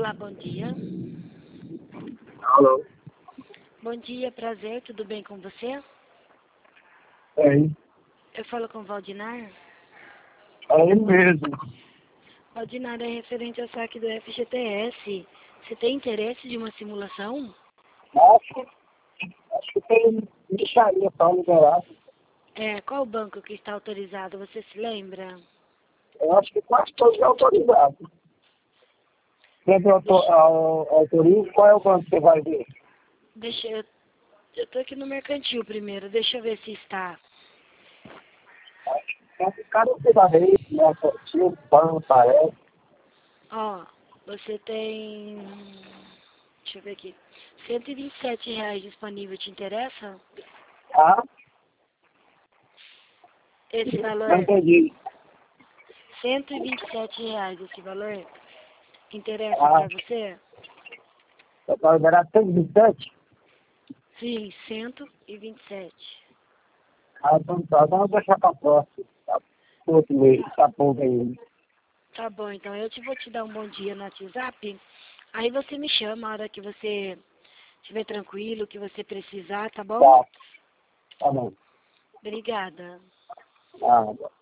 Olá, bom dia. Alô? Bom dia, prazer, tudo bem com você? É, Eu falo com o Valdinar. é ele mesmo. Valdinar, é referente ao saque do FGTS. Você tem interesse de uma simulação? Acho que tem mixaria para liberar. Qual banco que está autorizado, você se lembra? Eu acho que quase todos é autorizado. Sempre autoriza, qual é o banco que você vai ver? Eu tô aqui no mercantil primeiro, deixa eu ver se está. Cada um da vez, né? Tinha um banco, parece. Ó, você tem, deixa eu ver aqui, R$ 127 disponível, te interessa? Ah, Esse não valor, entendi. R$ 127 esse valor, interessa Ah, para você? eu para liberar 127. Sim, 127. Ah, então tá, vamos deixar para próximo. Tá, outro mês, tá pouco aí. Tá bom, então eu vou te dar um bom dia no WhatsApp. Aí você me chama a hora que você estiver tranquilo, que você precisar, tá bom? Tá, tá bom. Obrigada. Ah,